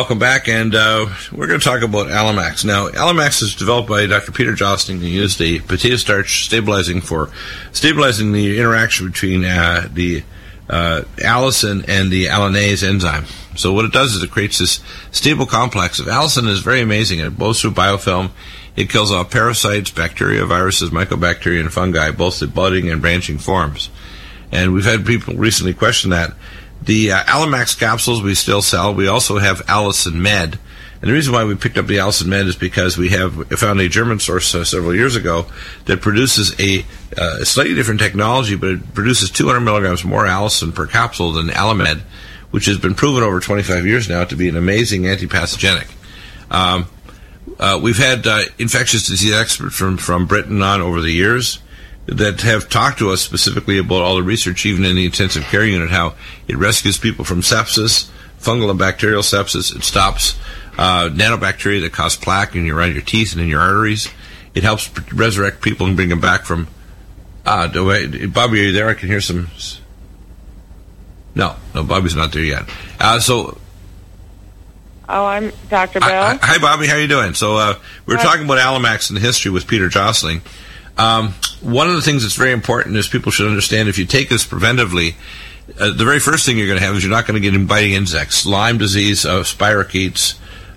welcome back, and we're going to talk about Alamax. Now, Alamax is developed by Dr. Peter Jostling and used a potato starch stabilizing the interaction between the allicin and the allinase enzyme. So what it does is it creates this stable complex of allicin is very amazing. It goes through biofilm. It kills off parasites, bacteria, viruses, mycobacteria, and fungi, both the budding and branching forms. And we've had people recently question that. The Alamax capsules we still sell. We also have Allicin Med. And the reason why we picked up the Allicin Med is because we found a German source several years ago that produces a slightly different technology, but it produces 200 milligrams more allicin per capsule than Alamed, which has been proven over 25 years now to be an amazing antipathogenic. We've had infectious disease experts from Britain on over the years that have talked to us specifically about all the research, even in the intensive care unit, how it rescues people from sepsis, fungal and bacterial sepsis. It stops nanobacteria that cause plaque around your teeth and in your arteries. It helps resurrect people and bring them back from... Bobby, are you there? I can hear some... No, Bobby's not there yet. Oh, I'm Dr. Bell. Hi, Bobby. How are you doing? So we're talking about Alamax and the history with Peter Jostling. One of the things that's very important is people should understand if you take this preventively, the very first thing you're going to have is you're not going to get biting insects, Lyme disease, spirochetes,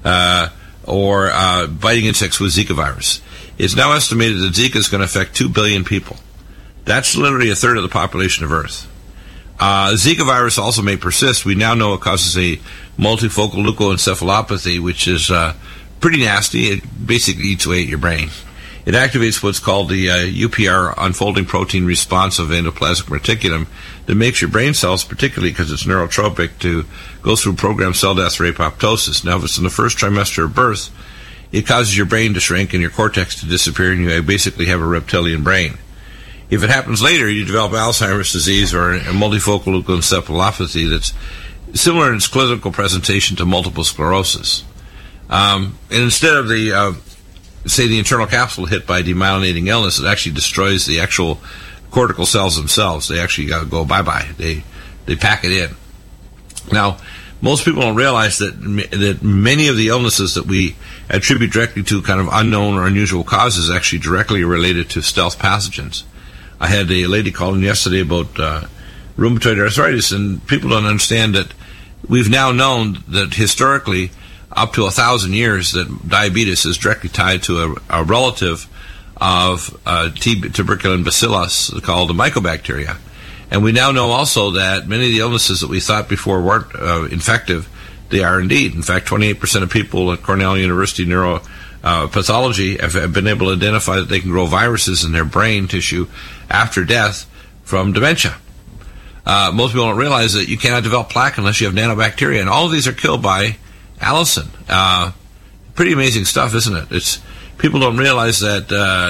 or biting insects with Zika virus. It's now estimated that Zika is going to affect 2 billion people. That's literally a third of the population of Earth. Zika virus also may persist. We now know it causes a multifocal leukoencephalopathy, which is pretty nasty. It basically eats away at your brain. It activates what's called the UPR, unfolding protein response of endoplasmic reticulum, that makes your brain cells, particularly because it's neurotropic, to go through programmed cell death or apoptosis. Now, if it's in the first trimester of birth, it causes your brain to shrink and your cortex to disappear, and you basically have a reptilian brain. If it happens later, you develop Alzheimer's disease or a multifocal leukoencephalopathy that's similar in its clinical presentation to multiple sclerosis. And instead of the internal capsule hit by demyelinating illness, it actually destroys the actual cortical cells themselves. They actually got to go bye-bye. They pack it in. Now, most people don't realize that many of the illnesses that we attribute directly to kind of unknown or unusual causes actually directly related to stealth pathogens. I had a lady call in yesterday about rheumatoid arthritis, and people don't understand that we've now known that historically, up to 1,000 years, that diabetes is directly tied to a relative of tuberculin bacillus called the mycobacteria. And we now know also that many of the illnesses that we thought before weren't infective, they are indeed. In fact, 28% of people at Cornell University neuropathology have been able to identify that they can grow viruses in their brain tissue after death from dementia. Most people don't realize that you cannot develop plaque unless you have nanobacteria, and all of these are killed by allicin. Pretty amazing stuff, isn't it? People don't realize that,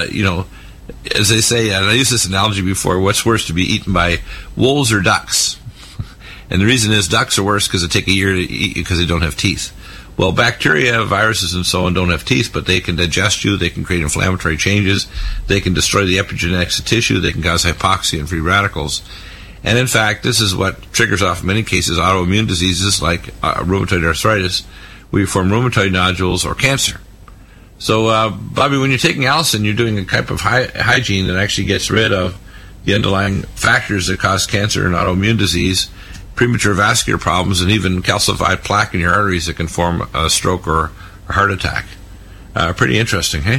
as they say, and I used this analogy before, what's worse, to be eaten by wolves or ducks? And the reason is ducks are worse because they take a year to eat because they don't have teeth. Well, bacteria, viruses, and so on don't have teeth, but they can digest you, they can create inflammatory changes, they can destroy the epigenetics of tissue, they can cause hypoxia and free radicals. And in fact, this is what triggers off, in many cases, autoimmune diseases like rheumatoid arthritis, where you form rheumatoid nodules or cancer. So, Bobby, when you're taking allicin, you're doing a type of hygiene that actually gets rid of the underlying factors that cause cancer and autoimmune disease, premature vascular problems, and even calcified plaque in your arteries that can form a stroke or a heart attack. Pretty interesting, hey?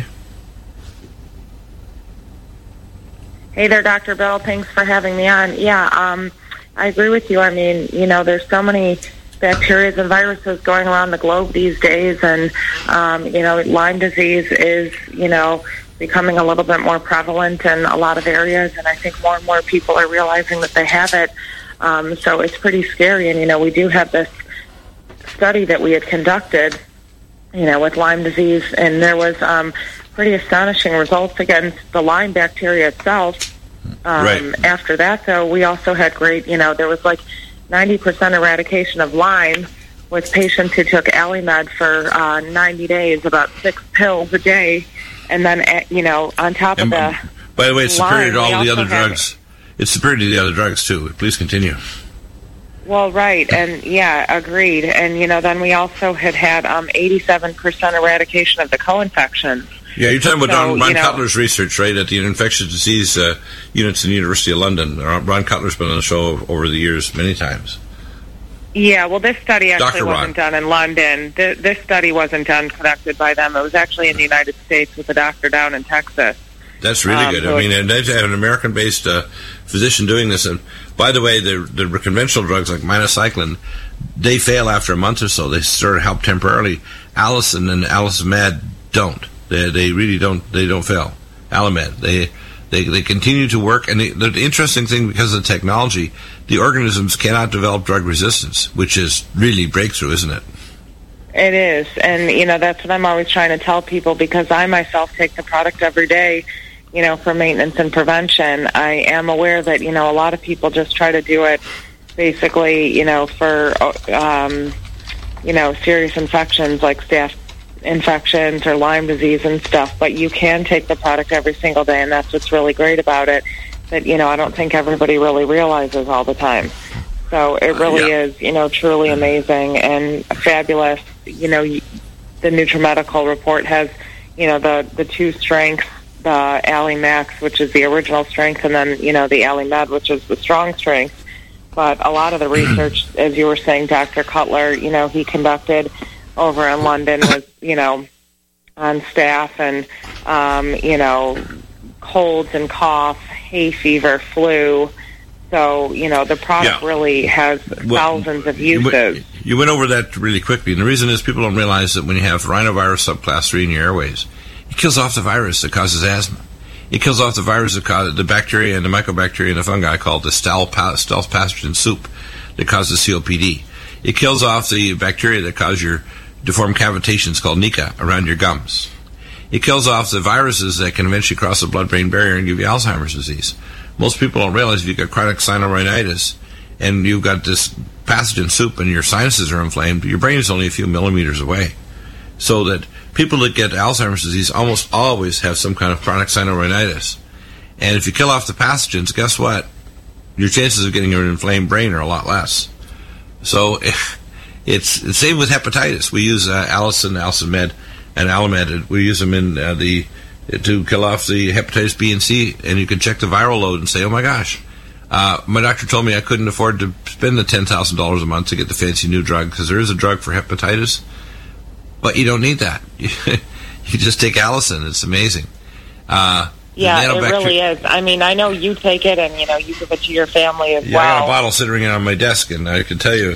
Hey there, Dr. Bell. Thanks for having me on. Yeah, I agree with you. I mean, there's so many bacteria and viruses going around the globe these days, and, Lyme disease is, becoming a little bit more prevalent in a lot of areas, and I think more and more people are realizing that they have it. So it's pretty scary, and, we do have this study that we had conducted, with Lyme disease, and there was pretty astonishing results against the Lyme bacteria itself. Right. After that, though, we also had great, there was like 90% eradication of Lyme with patients who took Alimed for 90 days, about 6 pills a day, and then, on top of the by the way, it's superior to all the other also drugs. It's superior to the other drugs, too. Please continue. Well, right, and agreed. And, then we also had 87% eradication of the co-infections. Yeah, you're talking about Ron Cutler's research, right, at the infectious disease units in the University of London. Ron Cutler's been on the show over the years many times. Yeah, well, this study actually wasn't done in London. This study wasn't conducted by them. It was actually in the United States with a doctor down in Texas. That's really good. I mean, and they have an American-based physician doing this. And by the way, the conventional drugs like minocycline, they fail after a month or so. They sort of help temporarily. Allicin and Allicimab don't. They really don't. They don't fail. Alamed. They continue to work. And the interesting thing, because of the technology, the organisms cannot develop drug resistance, which is really breakthrough, isn't it? It is. And, that's what I'm always trying to tell people, because I myself take the product every day, for maintenance and prevention. I am aware that, a lot of people just try to do it basically, for, serious infections like staph infections or Lyme disease and stuff. But you can take the product every single day, and that's what's really great about it, that, I don't think everybody really realizes all the time. So it really is, truly amazing and fabulous. The NutriMedical report has, the two strengths, the Alli Max, which is the original strength, and then, the Alli Med, which is the strong strength. But a lot of the research, as you were saying, Dr. Cutler, he conducted over in London was, on staph and, colds and cough, hay fever, flu. So, the product really has thousands of uses. You went over that really quickly, and the reason is people don't realize that when you have rhinovirus subclass 3 in your airways, it kills off the virus that causes asthma. It kills off the virus that causes the bacteria and the mycobacteria and the fungi called the stealth pathogen soup that causes COPD. It kills off the bacteria that cause your deformed cavitations called NICA around your gums. It kills off the viruses that can eventually cross the blood-brain barrier and give you Alzheimer's disease. Most people don't realize if you've got chronic sinusitis and you've got this pathogen soup and your sinuses are inflamed, your brain is only a few millimeters away. So that people that get Alzheimer's disease almost always have some kind of chronic sinusitis. And if you kill off the pathogens, guess what? Your chances of getting an inflamed brain are a lot less. So it's the same with hepatitis. We use Allicin, Allicimab, and Alamed. We use them in to kill off the hepatitis B and C, and you can check the viral load and say, oh my gosh, my doctor told me I couldn't afford to spend the $10,000 a month to get the fancy new drug, because there is a drug for hepatitis, but you don't need that. You just take Allicin. It's amazing. Yeah, it really is. I mean, I know you take it, and you give it to your family as well. Yeah, I got a bottle sitting on my desk, and I can tell you,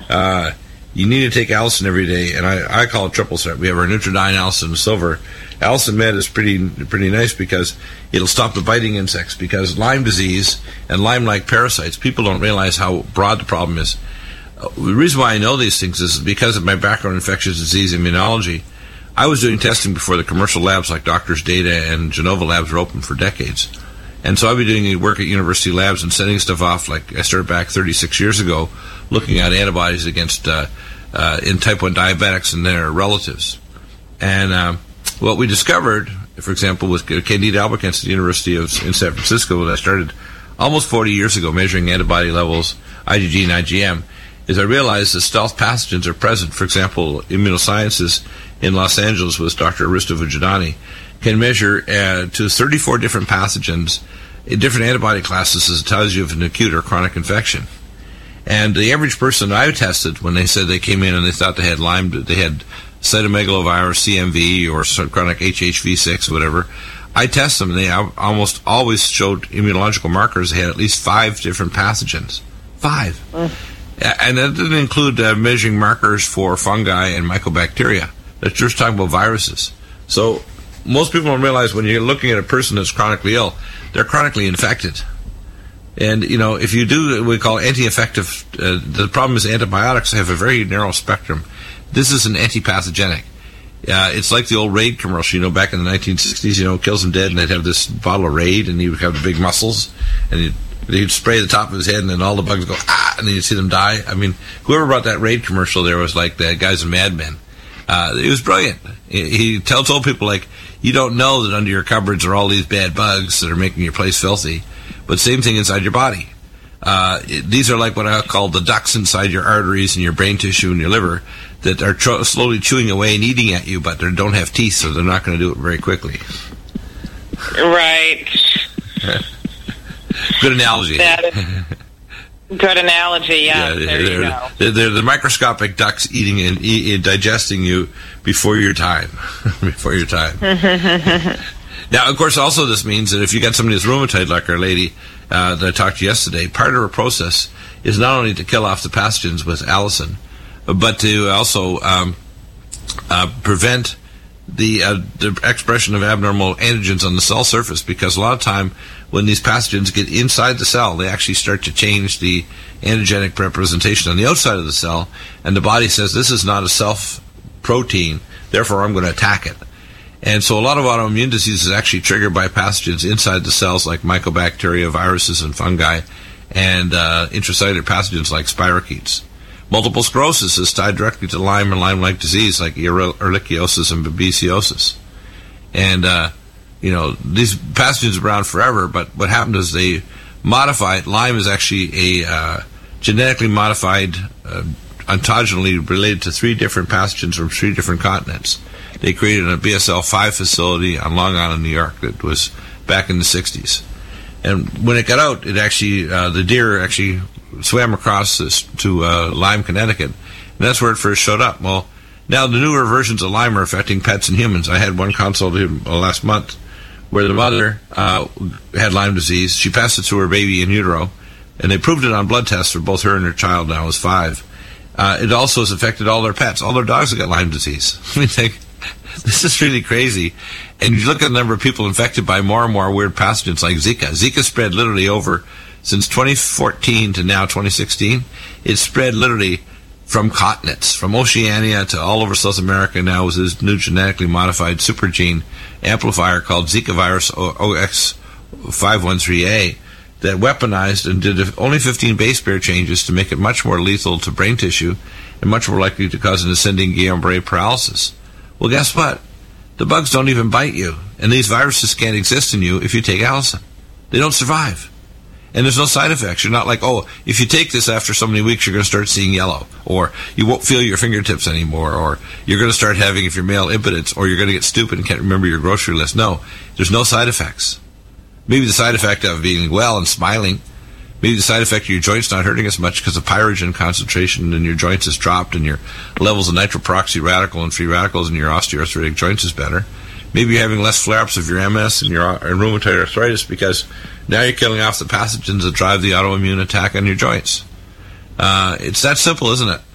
you need to take Allicin every day, and I call it triple threat. We have our Nutridyne, Allicin, Silver. Allicin Med is pretty nice because it'll stop the biting insects, because Lyme disease and Lyme-like parasites, people don't realize how broad the problem is. The reason why I know these things is because of my background in infectious disease immunology. I was doing testing before the commercial labs like Doctors Data and Genova Labs were open for decades. And so I've been doing work at university labs and sending stuff off, like I started back 36 years ago, looking at antibodies against in type 1 diabetics and their relatives. And what we discovered, for example, with Candida albicans at the University in San Francisco, that I started almost 40 years ago measuring antibody levels, IgG and IgM, is I realized that stealth pathogens are present. For example, Immunosciences in Los Angeles with Dr. Aristo Vujadani can measure to 34 different pathogens in different antibody classes as it tells you of an acute or chronic infection. And the average person I tested, when they said they came in and they thought they had Lyme, they had cytomegalovirus, CMV, or chronic HHV6, whatever, I test them, and they almost always showed immunological markers. They had at least 5 different pathogens. 5. And that didn't include measuring markers for fungi and mycobacteria. That's just talking about viruses. So most people don't realize when you're looking at a person that's chronically ill, they're chronically infected. And, if you do what we call anti-infective, the problem is antibiotics have a very narrow spectrum. This is an anti-pathogenic. It's like the old Raid commercial, back in the 1960s, kills him dead, and they'd have this bottle of Raid, and he would have the big muscles, and he'd spray the top of his head, and then all the bugs go, and then you'd see them die. I mean, whoever brought that Raid commercial there was like the guys in Mad Men. It was brilliant. He told people, like, you don't know that under your cupboards are all these bad bugs that are making your place filthy. But same thing inside your body. these are like what I call the ducts inside your arteries and your brain tissue and your liver that are slowly chewing away and eating at you, but they don't have teeth, so they're not going to do it very quickly. Right. Good analogy. Good analogy, yeah. They're the microscopic ducts eating and digesting you before your time. Before your time. Now, of course, also this means that if you got somebody that's rheumatoid, like our lady that I talked to yesterday, part of her process is not only to kill off the pathogens with allicin, but to also prevent the expression of abnormal antigens on the cell surface, because a lot of time when these pathogens get inside the cell, they actually start to change the antigenic representation on the outside of the cell, and the body says, this is not a self-protein, therefore I'm going to attack it. And so a lot of autoimmune disease is actually triggered by pathogens inside the cells, like mycobacteria, viruses, and fungi, and intracellular pathogens like spirochetes. Multiple sclerosis is tied directly to Lyme and Lyme-like disease, like ehrlichiosis and babesiosis. And these pathogens are around forever, but what happened is they modified. Lyme is actually a genetically modified, ontogeny related to 3 different pathogens from 3 different continents. They created a BSL-5 facility on Long Island, New York, that was back in the 60s. And when it got out, it actually, the deer actually swam across this to Lyme, Connecticut, and that's where it first showed up. Well, now the newer versions of Lyme are affecting pets and humans. I had one consult last month where the mother had Lyme disease. She passed it to her baby in utero, and they proved it on blood tests for both her and her child. Now is 5. It also has affected all their pets. All their dogs have got Lyme disease. I mean, this is really crazy. And you look at the number of people infected by more and more weird pathogens like Zika. Zika spread literally over, since 2014 to now 2016, it spread literally from continents, from Oceania to all over South America now with this new genetically modified super gene amplifier called Zika virus OX513A that weaponized and did only 15 base pair changes to make it much more lethal to brain tissue and much more likely to cause an ascending Guillain-Barré paralysis. Well, guess what? The bugs don't even bite you, and these viruses can't exist in you if you take allicin. They don't survive. And there's no side effects. You're not like, if you take this after so many weeks, you're going to start seeing yellow, or you won't feel your fingertips anymore, or you're going to start having, if you're male, impotence, or you're going to get stupid and can't remember your grocery list. No, there's no side effects. Maybe the side effect of being well and smiling. Maybe the side effect of your joints not hurting as much because of pyrogen concentration in your joints has dropped and your levels of nitroperoxy radical and free radicals in your osteoarthritic joints is better. Maybe you're having less flare-ups of your MS and your rheumatoid arthritis because now you're killing off the pathogens that drive the autoimmune attack on your joints. It's that simple, isn't it?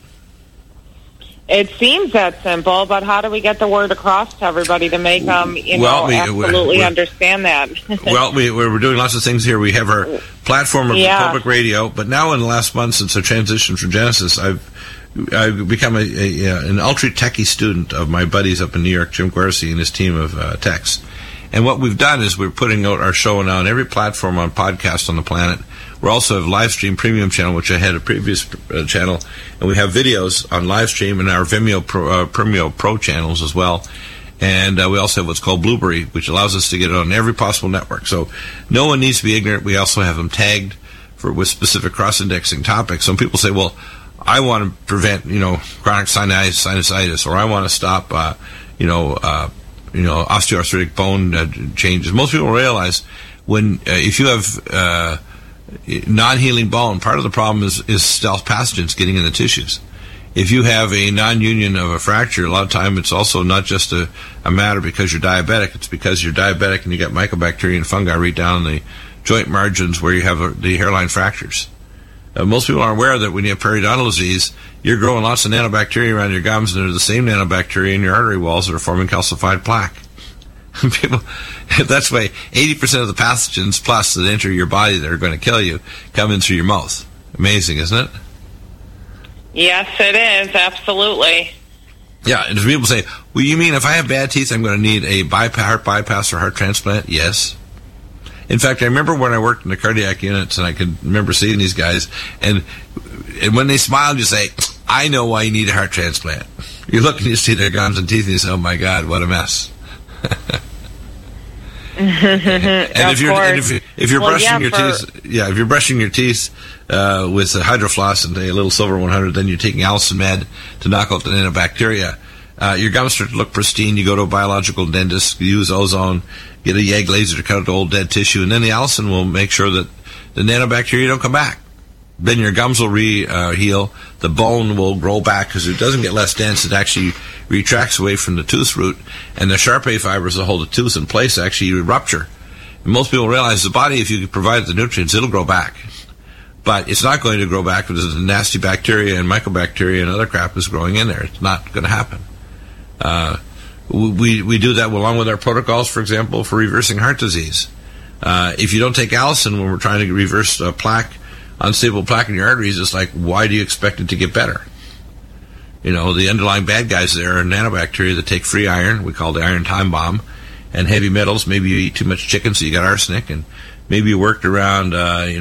It seems that simple, but how do we get the word across to everybody to make them, absolutely understand that? Well, we're doing lots of things here. We have our platform of public radio, but now in the last month since I transitioned from Genesis, I've become an ultra-techie student of my buddies up in New York, Jim Guerci and his team of techs. And what we've done is we're putting out our show now on every platform on podcast on the planet. We also have live stream premium channel, which I had a previous channel, and we have videos on live stream in our Vimeo Pro channels as well. And we also have what's called Blueberry, which allows us to get it on every possible network. So no one needs to be ignorant. We also have them tagged with specific cross-indexing topics. Some people say, well, I want to prevent, chronic sinusitis, or I want to stop, osteoarthritic bone changes. Most people realize if you have non-healing bone, part of the problem is stealth pathogens getting in the tissues. If you have a non-union of a fracture, a lot of time it's also not just a matter because you're diabetic. It's because you're diabetic and you got mycobacteria and fungi right down in the joint margins where you have the hairline fractures. Most people aren't aware that when you have periodontal disease, you're growing lots of nanobacteria around your gums, and they're the same nanobacteria in your artery walls that are forming calcified plaque. That's why 80% of the pathogens plus that enter your body that are going to kill you come in through your mouth. Amazing, isn't it? Yes, it is. Absolutely. Yeah, and people say, well, you mean if I have bad teeth, I'm going to need a heart bypass or heart transplant? Yes. In fact, I remember when I worked in the cardiac units, and I could remember seeing these guys, and when they smiled, you say, I know why you need a heart transplant. You look and you see their gums and teeth, and you say, oh, my God, what a mess. And if you're brushing your teeth, if you're brushing your teeth with Hydrofloss and a little Silver 100, then you're taking Allison Med to knock out the nanobacteria. Your gums start to look pristine. You go to a biological dentist, use ozone, get a YAG laser to cut out the old dead tissue, and then the Allison will make sure that the nanobacteria don't come back. Then your gums will heal. The bone will grow back because it doesn't get less dense. It actually retracts away from the tooth root, and the Sharpay fibers that hold the tooth in place actually rupture. And most people realize the body, if you provide the nutrients, it'll grow back. But it's not going to grow back because the nasty bacteria and mycobacteria and other crap is growing in there. It's not going to happen. We do that along with our protocols, for example, for reversing heart disease. If you don't take Allison when we're trying to reverse unstable plaque in your arteries, it's like, why do you expect it to get better? You know, the underlying bad guys there are nanobacteria that take free iron, we call the iron time bomb, and heavy metals. Maybe you eat too much chicken, so you got arsenic, and maybe you worked around,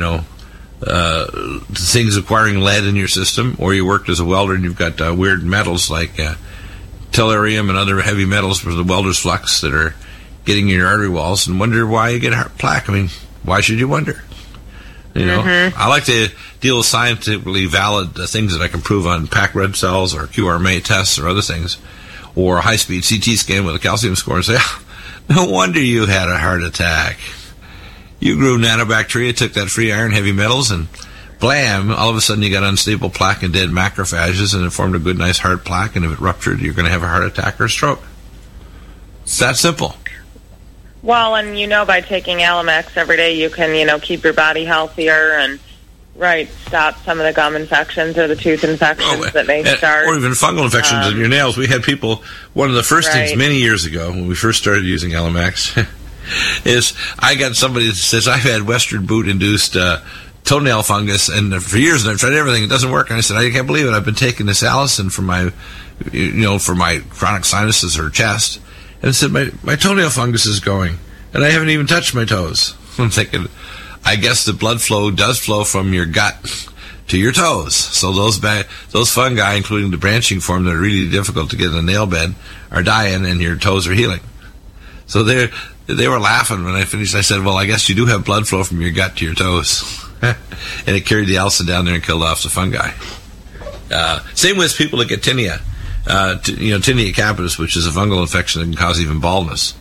things acquiring lead in your system, or you worked as a welder and you've got weird metals like tellurium and other heavy metals for the welder's flux that are getting in your artery walls, and wonder why you get heart plaque. I mean, why should you wonder? You know, I like to deal with scientifically valid things that I can prove on packed red cells or QRMA tests or other things, or a high-speed CT scan with a calcium score and say, no wonder you had a heart attack. You grew nanobacteria, took that free iron, heavy metals, and blam, all of a sudden you got unstable plaque and dead macrophages, and it formed a good, nice hard plaque, and if it ruptured, you're going to have a heart attack or a stroke. It's that simple. Well, and by taking Alamax every day, you can, keep your body healthier and, stop some of the gum infections or the tooth infections that may start. Or even fungal infections in your nails. We had people, one of the first things many years ago, when we first started using Alamax, is I got somebody that says, I've had Western boot-induced toenail fungus, and for years, and I've tried everything, it doesn't work. And I said, I can't believe it. I've been taking this Allison for my, for my chronic sinuses or chest. And I said, my toenail fungus is going, and I haven't even touched my toes. I'm thinking, I guess the blood flow does flow from your gut to your toes. So those fungi, including the branching form that are really difficult to get in the nail bed, are dying, and your toes are healing. So they were laughing when I finished. I said, well, I guess you do have blood flow from your gut to your toes. And it carried the Allison down there and killed off the fungi. Same with people that get tinea. Tinea capitis, which is a fungal infection that can cause even baldness.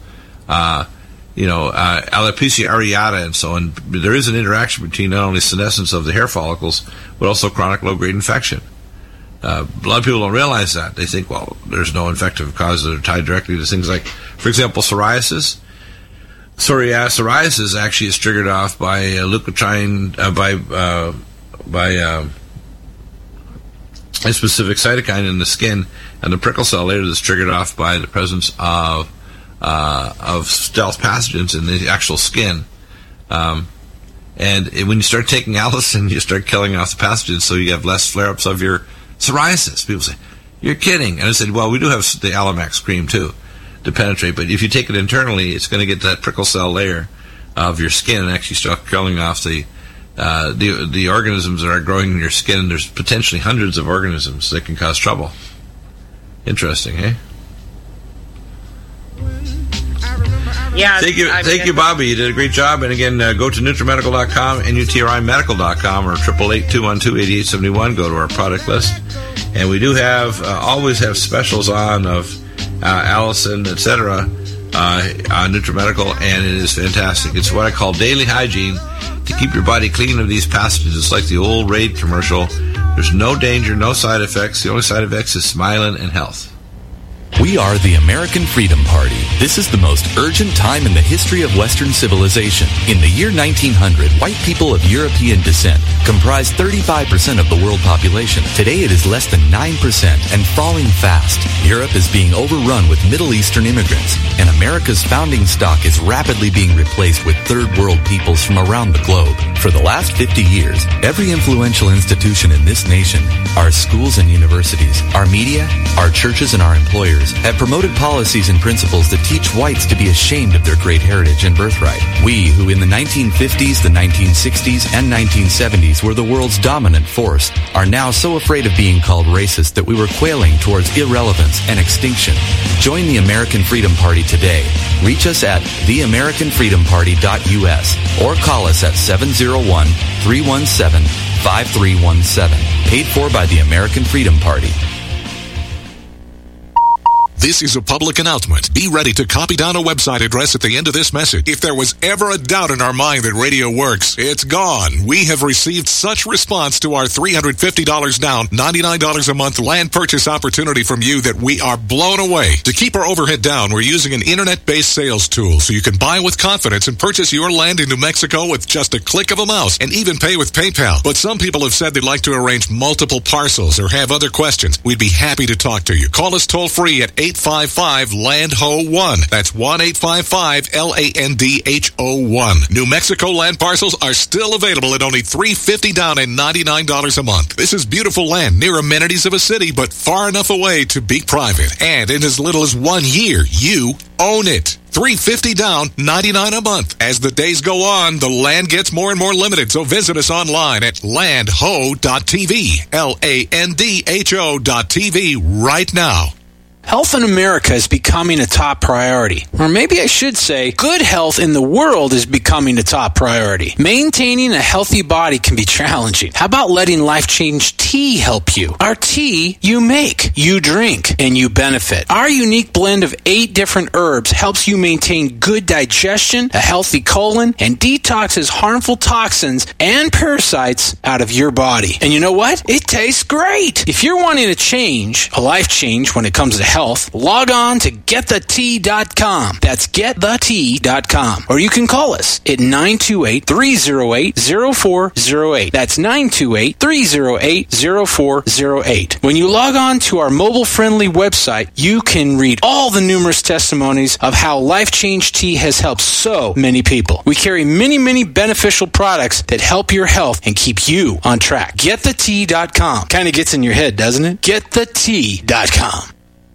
Alopecia areata and so on. There is an interaction between not only senescence of the hair follicles, but also chronic low-grade infection. A lot of people don't realize that. They think, well, there's no infective causes that are tied directly to things like, for example, psoriasis. Psoriasis actually is triggered off by leukotriene, by a specific cytokine in the skin, and the prickle cell later is triggered off by the presence of stealth pathogens in the actual skin. And when you start taking Allison, you start killing off the pathogens, so you have less flare-ups of your psoriasis. People say, you're kidding. And I said, well, we do have the Alamax cream, too, to penetrate, but if you take it internally, it's going to get that prickle cell layer of your skin and actually start killing off the organisms that are growing in your skin. There's potentially hundreds of organisms that can cause trouble. Interesting, eh? Yeah. Thank you, Bobby. You did a great job. And again, go to NutriMedical.com, NutriMedical.com, or 888-212-8871. Go to our product list. And we do have, always have specials on of Allison, etc., on NutriMedical, and it is fantastic. It's what I call daily hygiene to keep your body clean of these pathogens. It's like the old Raid commercial. There's no danger, no side effects. The only side effects is smiling and health. We are the American Freedom Party. This is the most urgent time in the history of Western civilization. In the year 1900, white people of European descent comprised 35% of the world population. Today it is less than 9% and falling fast. Europe is being overrun with Middle Eastern immigrants, and America's founding stock is rapidly being replaced with third world peoples from around the globe. For the last 50 years, every influential institution in this nation, our schools and universities, our media, our churches, and our employers have promoted policies and principles that teach whites to be ashamed of their great heritage and birthright. We, who in the 1950s, the 1960s, and 1970s were the world's dominant force, are now so afraid of being called racist that we were quailing towards irrelevance and extinction. Join the American Freedom Party today today. Reach us at theamericanfreedomparty.us or call us at 701-317-5317. Paid for by the American Freedom Party. This is a public announcement. Be ready to copy down a website address at the end of this message. If there was ever a doubt in our mind that radio works, it's gone. We have received such response to our $350 down, $99 a month land purchase opportunity from you that we are blown away. To keep our overhead down, we're using an internet-based sales tool so you can buy with confidence and purchase your land in New Mexico with just a click of a mouse and even pay with PayPal. But some people have said they'd like to arrange multiple parcels or have other questions. We'd be happy to talk to you. Call us toll-free at 855-LAND-HO-1. That's 1-855-LANDHO-1. New Mexico land parcels are still available at only $350 down and $99 a month. This is beautiful land near amenities of a city, but far enough away to be private. And in as little as 1 year, you own it. $350 down, $99 a month. As the days go on, the land gets more and more limited, so visit us online at landho.tv, LANDHO.tv right now. Health in America is becoming a top priority. Or maybe I should say, good health in the world is becoming a top priority. Maintaining a healthy body can be challenging. How about letting Life Change Tea help you? Our tea you make, you drink, and you benefit. Our unique blend of 8 different herbs helps you maintain good digestion, a healthy colon, and detoxes harmful toxins and parasites out of your body. And you know what? It tastes great. If you're wanting a change, a life change when it comes to health, log on to getthetea.com. That's getthetea.com. Or you can call us at 928-308-0408. That's 928-308-0408. When you log on to our mobile-friendly website, you can read all the numerous testimonies of how Life Change Tea has helped so many people. We carry many, many beneficial products that help your health and keep you on track. Getthetea.com. Kind of gets in your head, doesn't it? Getthetea.com.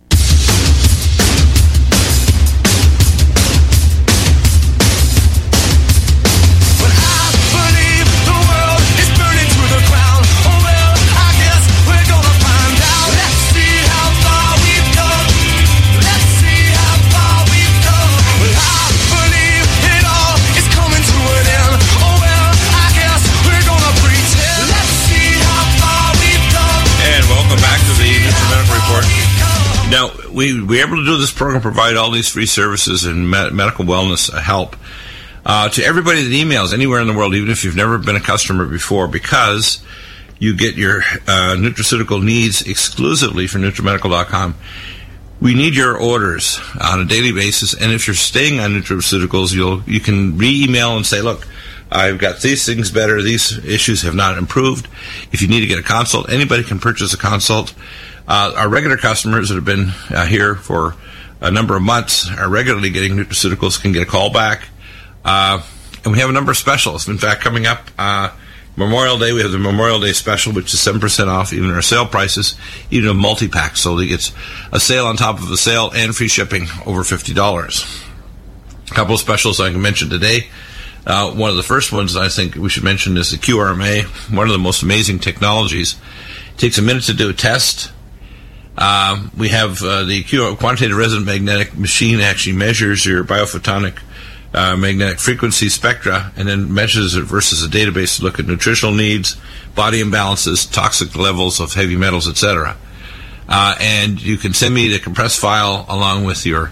Now, we're able to do this program, provide all these free services and medical wellness help to everybody that emails anywhere in the world, even if you've never been a customer before, because you get your nutraceutical needs exclusively from NutriMedical.com. We need your orders on a daily basis, and if you're staying on nutraceuticals, you can re-email and say, look, I've got these things better, these issues have not improved. If you need to get a consult, anybody can purchase a consult. Our regular customers that have been here for a number of months are regularly getting nutraceuticals, can get a call back. And we have a number of specials. In fact, coming up Memorial Day, we have the Memorial Day special, which is 7% off even our sale prices, even a multi-pack. So it gets a sale on top of a sale and free shipping over $50. A couple of specials I can mention today. One of the first ones I think we should mention is the QRMA, one of the most amazing technologies. It takes a minute to do a test. We have the quantitative resonant magnetic machine actually measures your biophotonic magnetic frequency spectra and then measures it versus a database to look at nutritional needs, body imbalances, toxic levels of heavy metals, etc. And you can send me the compressed file along with your,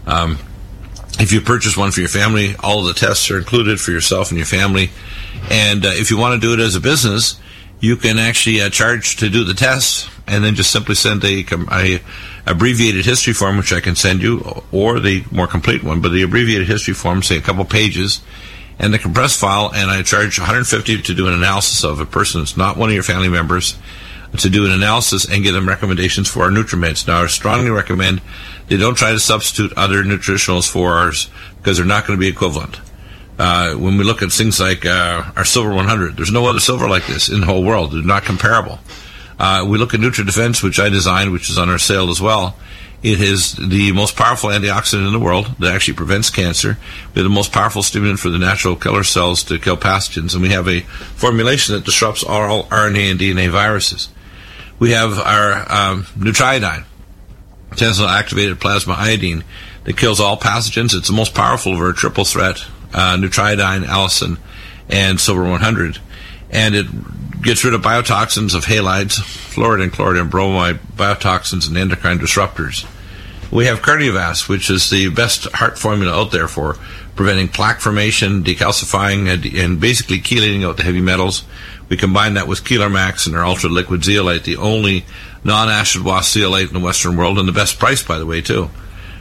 if you purchase one for your family, all of the tests are included for yourself and your family. And if you want to do it as a business, you can actually charge to do the tests, and then just simply send a abbreviated history form, which I can send you, or the more complete one. But the abbreviated history form, say a couple pages, and the compressed file, and I charge $150 to do an analysis of a person that's not one of your family members, to do an analysis and give them recommendations for our NutriMeds. Now, I strongly recommend they don't try to substitute other nutritionals for ours, because they're not going to be equivalent. When we look at things like our Silver 100, there's no other silver like this in the whole world. They're not comparable. We look at NutriDefense, which I designed, which is on our sale as well. It is the most powerful antioxidant in the world that actually prevents cancer. We have the most powerful stimulant for the natural killer cells to kill pathogens, and we have a formulation that disrupts all RNA and DNA viruses. We have our Nutriodine, intestinal activated plasma iodine, that kills all pathogens. It's the most powerful of our triple threat, Nutriodine, allicin, and Silver 100. And it gets rid of biotoxins of halides, fluoride, chloride, and bromide, biotoxins, and endocrine disruptors. We have Cardiovasc, which is the best heart formula out there for preventing plaque formation, decalcifying, and basically chelating out the heavy metals. We combine that with Keeler Max and our ultra liquid zeolite, the only non-acid wash zeolite in the Western world, and the best price, by the way, too.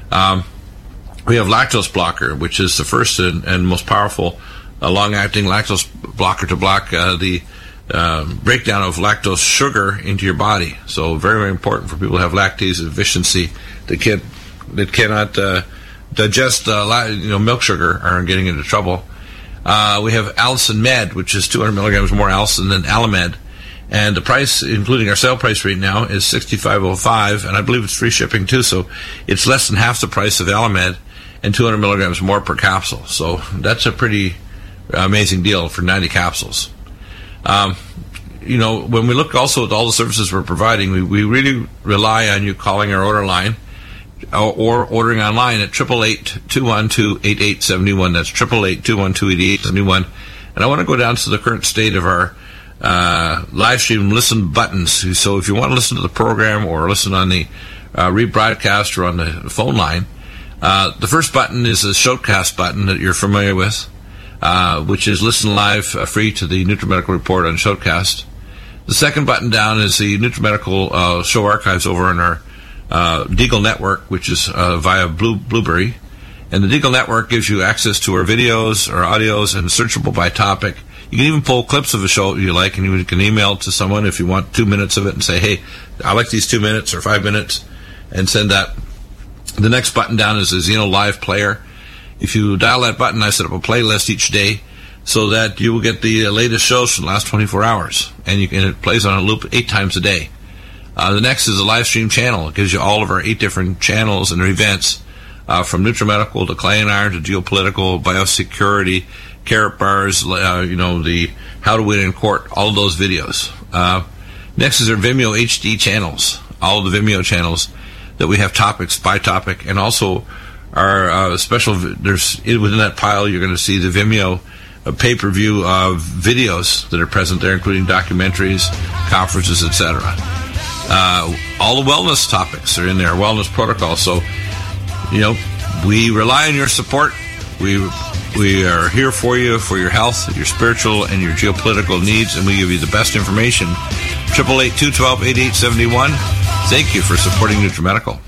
We have Lactose Blocker, which is the first and most powerful long-acting lactose blocker to block the breakdown of lactose sugar into your body. So very, very important for people who have lactase deficiency that cannot digest milk sugar are getting into trouble. We have Allicin Med, which is 200 milligrams more allicin than Alamed. And the price, including our sale price right now, is $65.05, and I believe it's free shipping too, so it's less than half the price of Alamed and 200 milligrams more per capsule. So that's a pretty amazing deal for 90 capsules. When we look also at all the services we're providing, we really rely on you calling our order line or ordering online at 888-212-8871. That's 888-212-8871. And I want to go down to the current state of our live stream listen buttons. So if you want to listen to the program or listen on the rebroadcast or on the phone line, the first button is the Showcast button that you're familiar with, which is listen live free to the NutriMedical Report on Showcast. The second button down is the NutriMedical show archives over on our Deagle Network, which is via Blueberry. And the Deagle Network gives you access to our videos, our audios, and searchable by topic. You can even pull clips of a show you like, and you can email it to someone if you want 2 minutes of it and say, hey, I like these 2 minutes or 5 minutes, and send that. The next button down is the Zeno Live Player. If you dial that button, I set up a playlist each day so that you will get the latest shows from the last 24 hours, and it plays on a loop 8 times a day. The next is the live stream channel. It gives you all of our 8 different channels and events, from NutriMedical to Clay and Iron to geopolitical, biosecurity, carrot bars, the how to win in court, all of those videos. Next is our Vimeo HD channels, all of the Vimeo channels that we have topics by topic, and also our special, within that pile you're going to see the Vimeo pay-per-view videos that are present there, including documentaries, conferences, etc. All the wellness topics are in there, wellness protocols. So, we rely on your support. We are here for you, for your health, your spiritual, and your geopolitical needs, and we give you the best information. 888-212-8871. Thank you for supporting NutriMedical.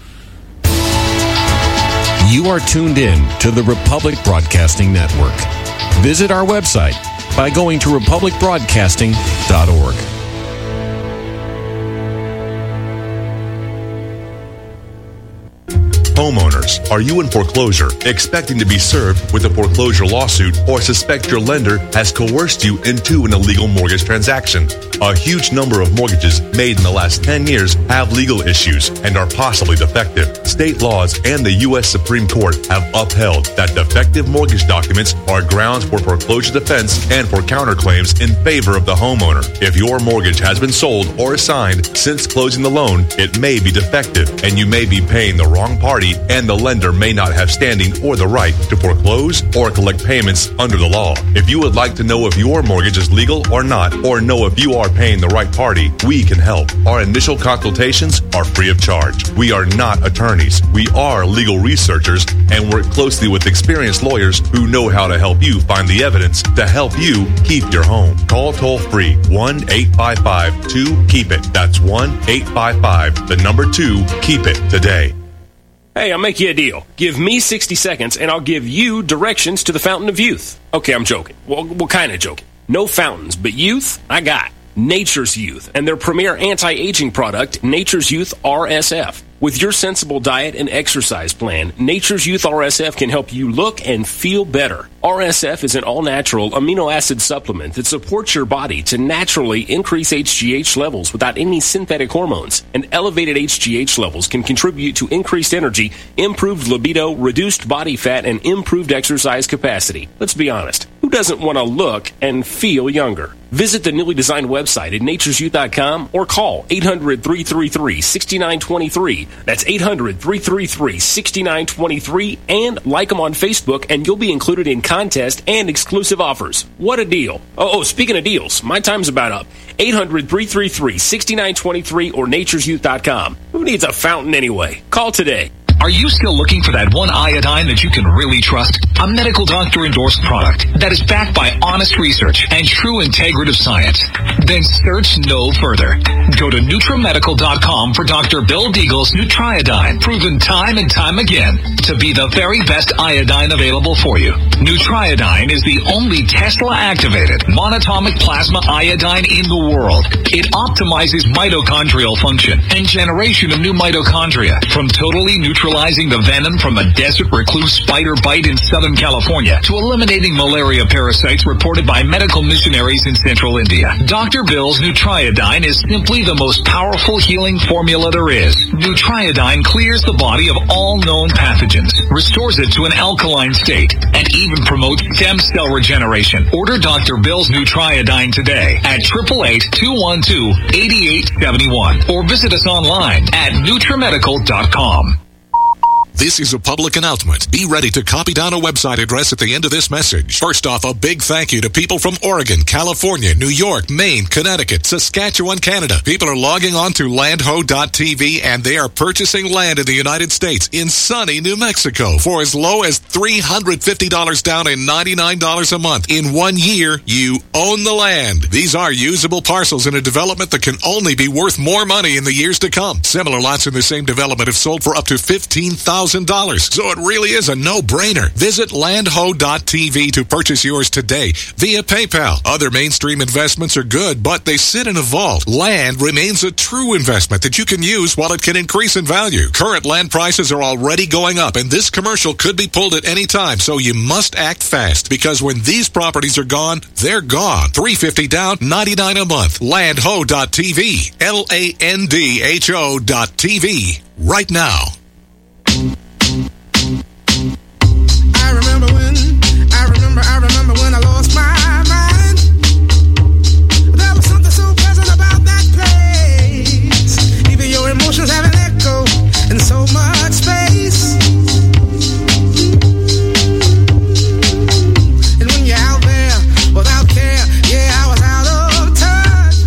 You are tuned in to the Republic Broadcasting Network. Visit our website by going to republicbroadcasting.org. Homeowners, are you in foreclosure, expecting to be served with a foreclosure lawsuit, or suspect your lender has coerced you into an illegal mortgage transaction? A huge number of mortgages made in the last 10 years have legal issues and are possibly defective. State laws and the U.S. Supreme Court have upheld that defective mortgage documents are grounds for foreclosure defense and for counterclaims in favor of the homeowner. If your mortgage has been sold or assigned since closing the loan, it may be defective, and you may be paying the wrong party, and the lender may not have standing or the right to foreclose or collect payments under the law. If you would like to know if your mortgage is legal or not, or know if you are paying the right party, we can help. Our initial consultations are free of charge. We are not attorneys. We are legal researchers and work closely with experienced lawyers who know how to help you find the evidence to help you keep your home. Call toll-free 1-855-2-KEEP-IT. That's 1-855-2-KEEP-IT today. Hey, I'll make you a deal. Give me 60 seconds, and I'll give you directions to the Fountain of Youth. Okay, I'm joking. Well, kind of joking. No fountains, but youth, I got. Nature's Youth, and their premier anti-aging product, Nature's Youth RSF. With your sensible diet and exercise plan, Nature's Youth RSF can help you look and feel better. RSF is an all-natural amino acid supplement that supports your body to naturally increase HGH levels without any synthetic hormones. And elevated HGH levels can contribute to increased energy, improved libido, reduced body fat, and improved exercise capacity. Let's be honest. Who doesn't want to look and feel younger? Visit the newly designed website at naturesyouth.com or call 800-333-6923. That's 800-333-6923, and like them on Facebook, and you'll be included in contests and exclusive offers. What a deal. Oh, speaking of deals, my time's about up. 800-333-6923 or naturesyouth.com. Who needs a fountain anyway? Call today. Are you still looking for that one iodine that you can really trust? A medical doctor endorsed product that is backed by honest research and true integrative science? Then search no further. Go to NutriMedical.com for Dr. Bill Deagle's Nutriodine, proven time and time again to be the very best iodine available for you. Nutriodine is the only Tesla-activated monatomic plasma iodine in the world. It optimizes mitochondrial function and generation of new mitochondria from totally neutralizing the venom from a desert recluse spider bite in Southern California to eliminating malaria parasites reported by medical missionaries in Central India. Dr. Bill's Nutriodine is simply the most powerful healing formula there is. Nutriodine clears the body of all known pathogens, restores it to an alkaline state, and even promotes stem cell regeneration. Order Dr. Bill's Nutriodine today at 888-212-8871 or visit us online at NutriMedical.com. This is a public announcement. Be ready to copy down a website address at the end of this message. First off, a big thank you to people from Oregon, California, New York, Maine, Connecticut, Saskatchewan, Canada. People are logging on to landho.tv and they are purchasing land in the United States in sunny New Mexico for as low as $350 down and $99 a month. In 1 year, you own the land. These are usable parcels in a development that can only be worth more money in the years to come. Similar lots in the same development have sold for up to $15,000. So it really is a no-brainer. Visit landho.tv to purchase yours today via PayPal. Other mainstream investments are good, but they sit in a vault. Land remains a true investment that you can use while it can increase in value. Current land prices are already going up, and this commercial could be pulled at any time, so you must act fast, because when these properties are gone, they're gone. $350 down, $99 a month. Landho.tv. LANDHO.tv. Right now. I remember when I lost my mind. There was something so pleasant about that place. Even your emotions have an echo in so much space. And when you're out there without care, yeah, I was out of touch.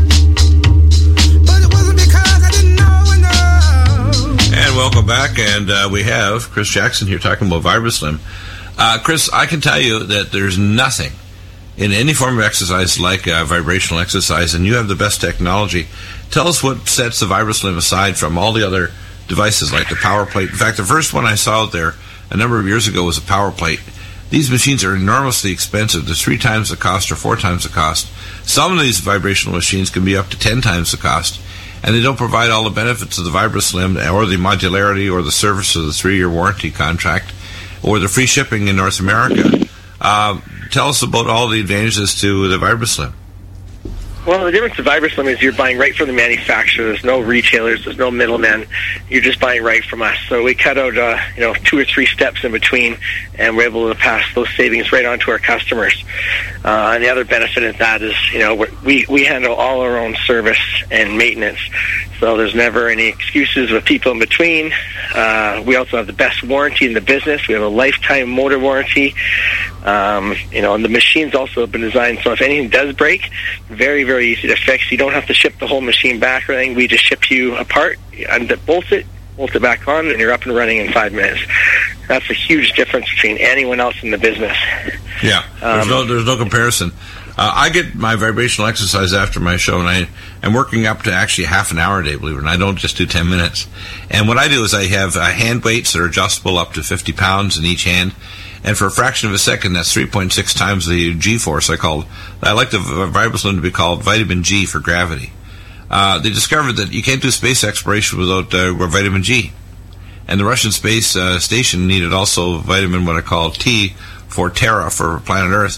But it wasn't because I didn't know enough. And welcome back, and we have Chris Jackson here talking about VibraSlim. Chris, I can tell you that there's nothing in any form of exercise like vibrational exercise, and you have the best technology. Tell us what sets the VibraSlim aside from all the other devices like the Power Plate. In fact, the first one I saw out there a number of years ago was a Power Plate. These machines are enormously expensive. They're 3 times the cost or 4 times the cost. Some of these vibrational machines can be up to 10 times the cost, and they don't provide all the benefits of the VibraSlim or the modularity or the service of the 3-year warranty contract or the free shipping in North America. Tell us about all the advantages to the VibraSlim. Well, the difference with VibraSlim is you're buying right from the manufacturer. There's no retailers. There's no middlemen. You're just buying right from us. So we cut out, 2 or 3 steps in between, and we're able to pass those savings right on to our customers. And the other benefit of that is, we handle all our own service and maintenance. So there's never any excuses with people in between. We also have the best warranty in the business. We have a lifetime motor warranty. And the machines also have been designed so if anything does break, very, very easy to fix. You don't have to ship the whole machine back or anything. We just ship you a part, bolt it back on, and you're up and running in 5 minutes. That's a huge difference between anyone else in the business. Yeah, there's no comparison. I get my vibrational exercise after my show, and I'm working up to actually half an hour a day, believe it or not. I don't just do 10 minutes. And what I do is I have hand weights that are adjustable up to 50 pounds in each hand. And for a fraction of a second, that's 3.6 times the G-force. I like the VibraSlim to be called vitamin G for gravity. They discovered that you can't do space exploration without vitamin G. And the Russian space station needed also vitamin, what I call T, for Terra, for planet Earth,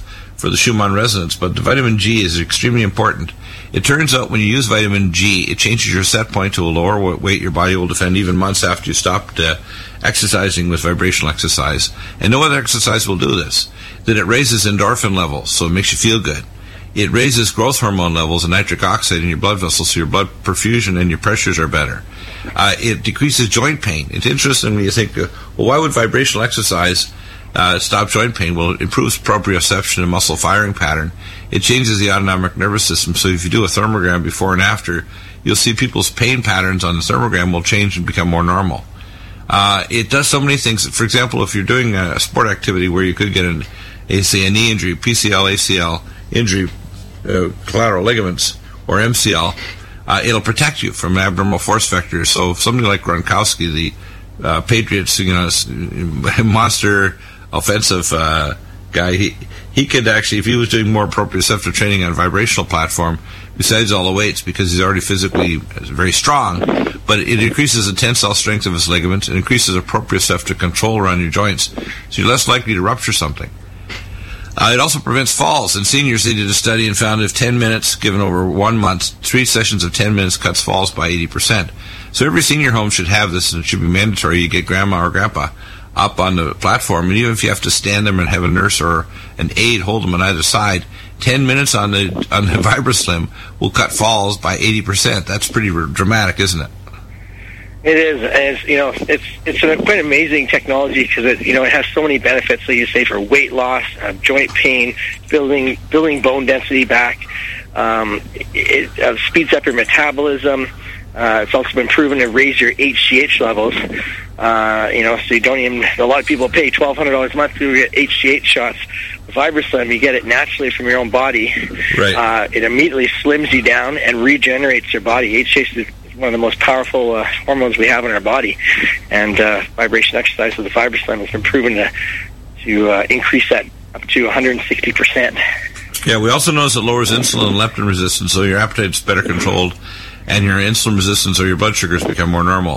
for the Schumann resonance, but the vitamin G is extremely important. It turns out when you use vitamin G, it changes your set point to a lower weight your body will defend even months after you stopped exercising with vibrational exercise. And no other exercise will do this. Then it raises endorphin levels, so it makes you feel good. It raises growth hormone levels and nitric oxide in your blood vessels, so your blood perfusion and your pressures are better. It decreases joint pain. It's interesting when you think, well, why would vibrational exercise stop joint pain? Well, it improves proprioception and muscle firing pattern. It changes the autonomic nervous system, so if you do a thermogram before and after, you'll see people's pain patterns on the thermogram will change and become more normal. It does so many things. For example, if you're doing a sport activity where you could get a knee injury, PCL, ACL injury, collateral ligaments, or MCL, it'll protect you from abnormal force vectors. So if somebody like Gronkowski, the Patriots, monster offensive guy, he could actually, if he was doing more proprioceptive training on a vibrational platform, besides all the weights, because he's already physically very strong, but it increases the tensile strength of his ligaments, it increases the proprioceptive control around your joints, so you're less likely to rupture something. It also prevents falls, and seniors did a study and found if 10 minutes given over 1 month, 3 sessions of 10 minutes cuts falls by 80%. So every senior home should have this, and it should be mandatory. You get grandma or grandpa up on the platform, and even if you have to stand them and have a nurse or an aide hold them on either side, 10 minutes on the VibraSlim will cut falls by 80%. That's pretty dramatic, isn't it? It is, and it's quite amazing technology because it has so many benefits. So you say for weight loss, joint pain, building bone density back. It speeds up your metabolism. It's also been proven to raise your HGH levels. So you don't even. A lot of people pay $1,200 a month to get HGH shots. With VibraSlim, you get it naturally from your own body. Right. It immediately slims you down and regenerates your body. HGH is one of the most powerful hormones we have in our body, and vibration exercise with the VibraSlim has been proven to increase that up to 160%. Yeah, we also notice it lowers insulin and leptin resistance, so your appetite's better controlled, and your insulin resistance or your blood sugars become more normal.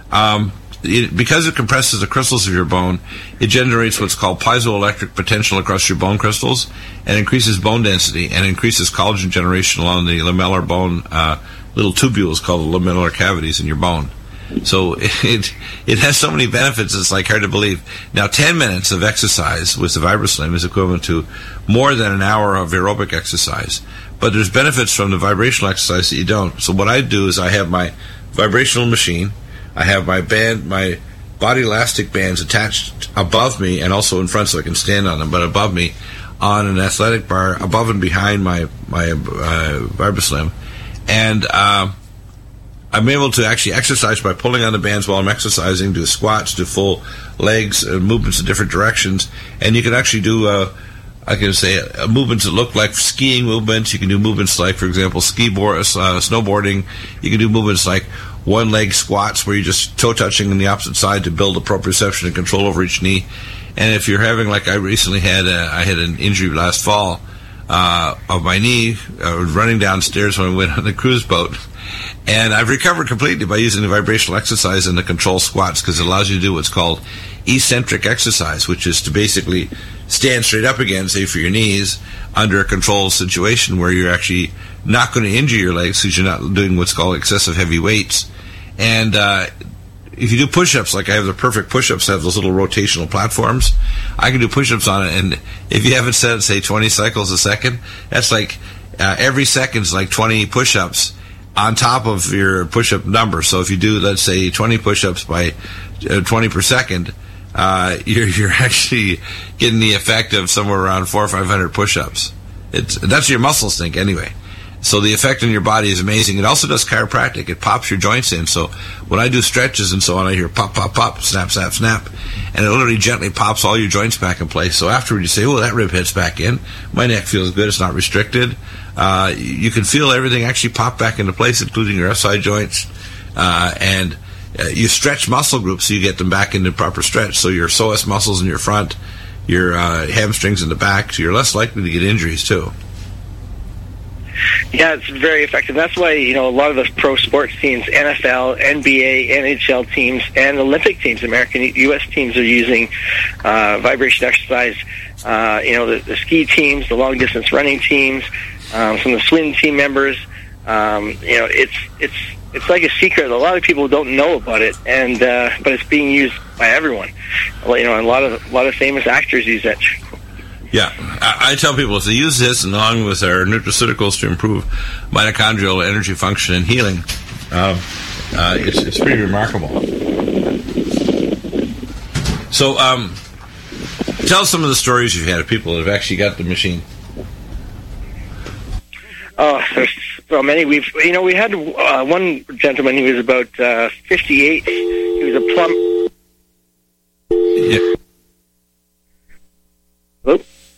Because it compresses the crystals of your bone, it generates what's called piezoelectric potential across your bone crystals, and increases bone density, and increases collagen generation along the lamellar bone little tubules called the lamellar cavities in your bone. So it has so many benefits, it's like hard to believe. Now, 10 minutes of exercise with the VibraSlim is equivalent to more than an hour of aerobic exercise. But there's benefits from the vibrational exercise that you don't. So what I do is I have my vibrational machine, I have my body elastic bands attached above me and also in front so I can stand on them, but above me on an athletic bar above and behind my VibraSlim. And I'm able to actually exercise by pulling on the bands while I'm exercising, do squats, do full legs, movements in different directions. And you can actually do, movements that look like skiing movements. You can do movements like, for example, snowboarding. You can do movements like one-leg squats where you're just toe-touching on the opposite side to build a proprioception and control over each knee. And if you're having, like I recently had, I had an injury last fall of my knee. I was running downstairs when I went on the cruise boat. And I've recovered completely by using the vibrational exercise and the control squats because it allows you to do what's called eccentric exercise, which is to basically stand straight up again, say for your knees, under a controlled situation where you're actually not going to injure your legs because you're not doing what's called excessive heavy weights. And if you do push-ups, like I have the Perfect push-ups, have those little rotational platforms, I can do push-ups on it. And if you haven't said, say, 20 cycles a second, that's like every second's like 20 push-ups on top of your push-up number. So if you do, let's say, 20 push-ups by 20 per second, you're actually getting the effect of somewhere around 400 or 500 push-ups. That's your muscles think anyway. So the effect on your body is amazing. It also does chiropractic. It pops your joints in. So when I do stretches and so on, I hear pop, pop, pop, snap, snap, snap. And it literally gently pops all your joints back in place. So afterward you say, oh, that rib head's back in. My neck feels good. It's not restricted. You can feel everything actually pop back into place, including your SI joints. And you stretch muscle groups so you get them back into proper stretch. So your psoas muscles in your front, your hamstrings in the back, so you're less likely to get injuries too. Yeah, it's very effective. That's why, a lot of the pro sports teams, NFL, NBA, NHL teams, and Olympic teams, American, U.S. teams are using vibration exercise. The ski teams, the long-distance running teams, some of the swim team members. It's like a secret. A lot of people don't know about it, but it's being used by everyone. A lot of famous actors use it. Yeah, I tell people if they use this along with our nutraceuticals to improve mitochondrial energy function and healing, it's pretty remarkable. So, tell us some of the stories you've had of people that have actually got the machine. Oh, there's so many. We had one gentleman. He was about 58. He was a plumber. Yeah. Hello?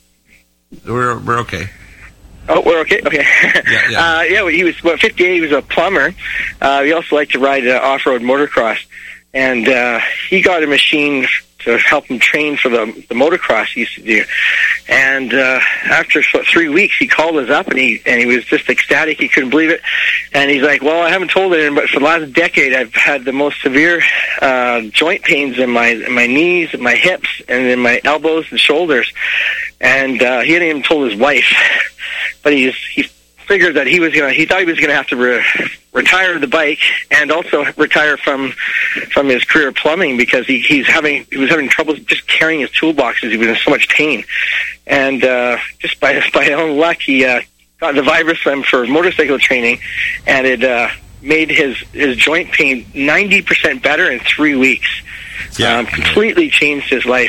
We're okay. Oh, we're okay? Okay. Yeah. He was about 58. He was a plumber. He also liked to ride off-road motocross. And he got a machine to help him train for the motocross he used to do. And after 3 weeks, he called us up, and he was just ecstatic. He couldn't believe it. And he's like, well, I haven't told anyone, but for the last decade, I've had the most severe joint pains in my knees, my hips, and in my elbows and shoulders. And he hadn't even told his wife. But he figured that he thought he was gonna have to retire the bike and also retire from his career plumbing, because he was having trouble just carrying his toolboxes. He was in so much pain, and just by his own luck, he got the VibraSlim for motorcycle training, and it made his joint pain 90% better in 3 weeks. Yeah. Completely changed his life.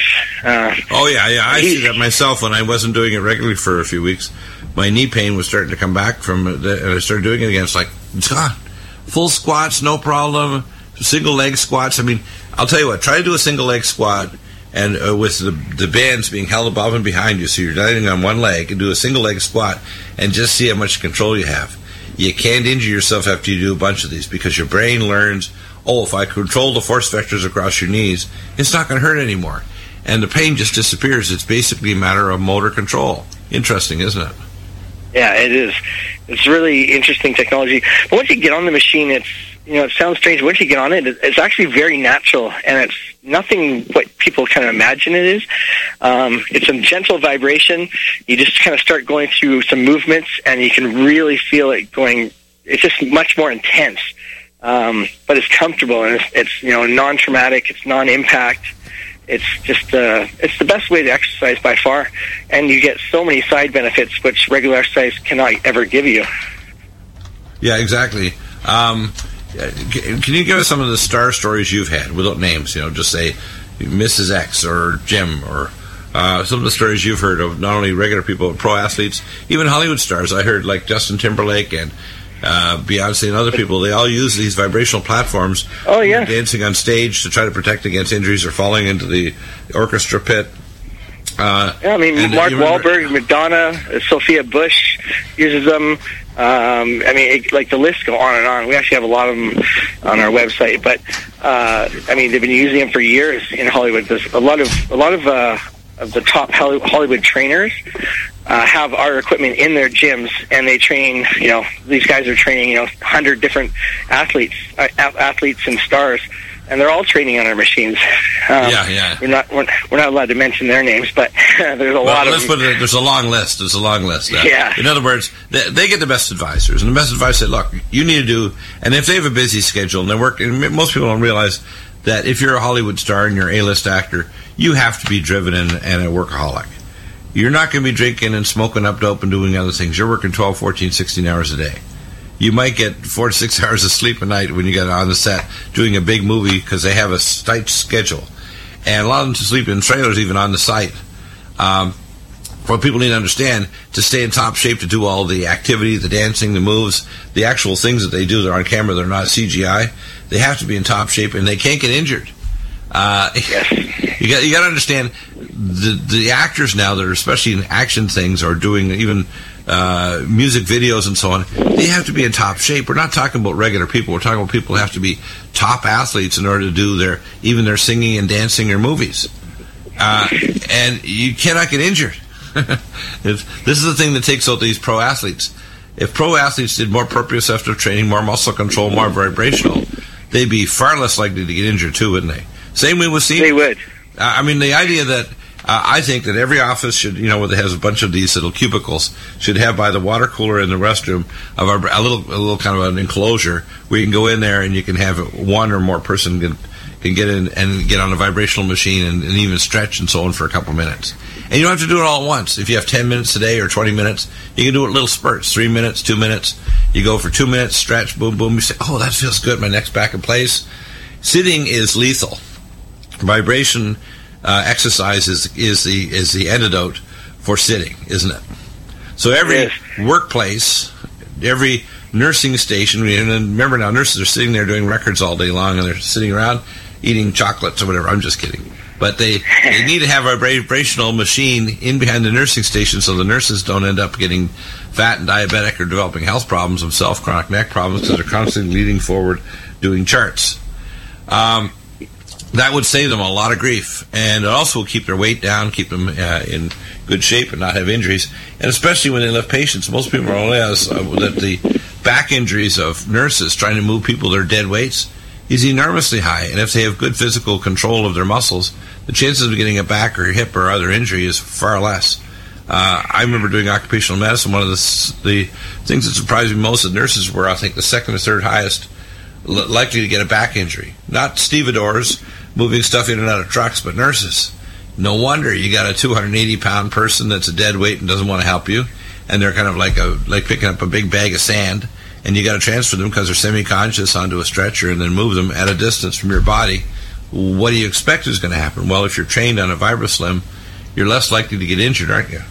I see that myself when I wasn't doing it regularly for a few weeks. My knee pain was starting to come back and I started doing it again. It's like, it's gone. Full squats, no problem. Single leg squats. I mean, I'll tell you what, try to do a single leg squat and with the bands being held above and behind you, so you're landing on one leg, and do a single leg squat and just see how much control you have. You can't injure yourself after you do a bunch of these, because your brain learns, if I control the force vectors across your knees, it's not going to hurt anymore. And the pain just disappears. It's basically a matter of motor control. Interesting, isn't it? Yeah, it is. It's really interesting technology. But once you get on the machine, it sounds strange. Once you get on it, it's actually very natural, and it's nothing what people kind of imagine it is. It's a gentle vibration. You just kind of start going through some movements, and you can really feel it going. It's just much more intense, but it's comfortable, and it's non-traumatic. It's non-impact. It's just it's the best way to exercise by far, and you get so many side benefits which regular exercise cannot ever give you. Yeah, exactly. Can you give us some of the star stories you've had without names? Just say Mrs. X or Jim, or some of the stories you've heard of not only regular people but pro athletes, even Hollywood stars. I heard like Justin Timberlake and Beyonce and other people. They all use these vibrational platforms. Oh yeah, dancing on stage to try to protect against injuries or falling into the orchestra pit. Mark Wahlberg, Madonna, Sophia Bush uses them. The list go on and on. We actually have a lot of them on our website, but they've been using them for years in Hollywood. There's a lot of the top Hollywood trainers have our equipment in their gyms, and they train. These guys are training 100 different athletes and stars, and they're all training on our machines. We're not allowed to mention their names, but there's a lot of them. There's a long list. There's a long list. Yeah. In other words, they get the best advisors, and the best advice say, look, you need to do. And if they have a busy schedule and they're working, most people don't realize that if you're a Hollywood star and you're an A-list actor, you have to be driven and a workaholic. You're not going to be drinking and smoking up dope and doing other things. You're working 12, 14, 16 hours a day. You might get 4 to 6 hours of sleep a night when you get on the set doing a big movie, because they have a tight schedule. And a lot of them sleep in trailers even on the site. What people need to understand, to stay in top shape, to do all the activity, the dancing, the moves, the actual things that they do, they're on camera, they're not CGI, they have to be in top shape, and they can't get injured. You got to understand, the actors now that are especially in action things or doing even music videos and so on, they have to be in top shape. We're not talking about regular people. We're talking about people who have to be top athletes in order to do their singing and dancing or movies. And you cannot get injured. This is the thing that takes out these pro athletes. if pro athletes did more proprioceptive training, more muscle control, more vibrational, they'd be far less likely to get injured too, wouldn't they? Same way with seniors. They would. I mean, the idea that I think that every office should, where it has a bunch of these little cubicles, should have by the water cooler in the restroom a little kind of an enclosure where you can go in there and you can have one or more person can get in and get on a vibrational machine and even stretch and so on for a couple minutes. And you don't have to do it all at once. If you have 10 minutes a day or 20 minutes, you can do it in little spurts, 3 minutes, 2 minutes. You go for 2 minutes, stretch, boom, boom. You say, oh, that feels good. My neck's back in place. Sitting is lethal. Vibration exercise is the antidote for sitting, isn't it? So every workplace, every nursing station, and remember now, nurses are sitting there doing records all day long, and they're sitting around eating chocolates or whatever. I'm just kidding. But they need to have a vibrational machine in behind the nursing station so the nurses don't end up getting fat and diabetic or developing health problems themselves, chronic neck problems, because they're constantly leaning forward doing charts. That would save them a lot of grief, and it also will keep their weight down, keep them in good shape and not have injuries. And especially when they lift patients, most people realize that the back injuries of nurses trying to move people their dead weights is enormously high. And if they have good physical control of their muscles, the chances of getting a back or hip or other injury is far less. I remember doing occupational medicine. One of the things that surprised me most, the nurses were, I think, the second or third highest likely to get a back injury. Not stevedores moving stuff in and out of trucks, but nurses. No wonder you got a 280-pound person that's a dead weight and doesn't want to help you, and they're kind of like picking up a big bag of sand, and you got to transfer them because they're semi-conscious onto a stretcher and then move them at a distance from your body. What do you expect is going to happen? Well, if you're trained on a VibraSlim, you're less likely to get injured, aren't you?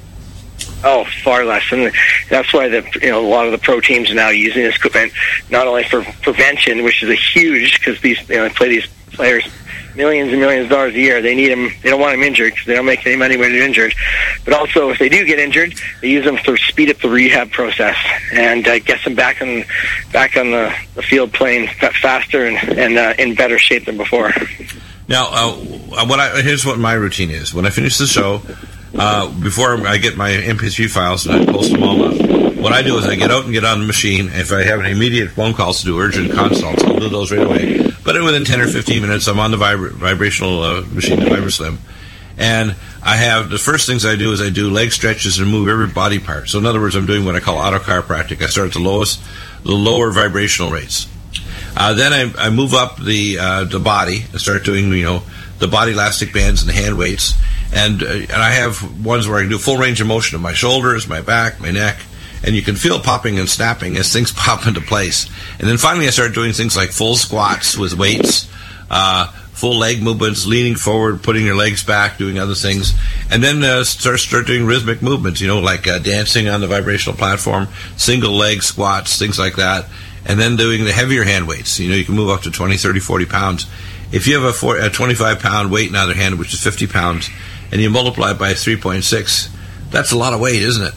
Oh, far less, and that's why a lot of the pro teams are now using this equipment not only for prevention, which is a huge, because they play these players millions and millions of dollars a year. They need them. They don't want them injured because they don't make any money when they're injured. But also, if they do get injured, they use them to speed up the rehab process and get them back on the field playing faster and in better shape than before. Now, here's what my routine is. When I finish the show, before I get my MP3 files and I post them all up, what I do is I get out and get on the machine. If I have an immediate phone calls to do, urgent consults, I'll do those right away. But within 10 or 15 minutes, I'm on the vibrational machine, the VibraSlim. And I have, the first things I do is I do leg stretches and move every body part. So in other words, I'm doing what I call autochiropractic. I start at the lower vibrational rates. Then I move up the body. I start doing, the body elastic bands and the hand weights. And I have ones where I can do full range of motion of my shoulders, my back, my neck. And you can feel popping and snapping as things pop into place. And then finally I start doing things like full squats with weights, full leg movements, leaning forward, putting your legs back, doing other things. And then start doing rhythmic movements, like dancing on the vibrational platform, single leg squats, things like that. And then doing the heavier hand weights. You can move up to 20, 30, 40 pounds. If you have a 25-pound weight in the other hand, which is 50 pounds, and you multiply it by 3.6, that's a lot of weight, isn't it?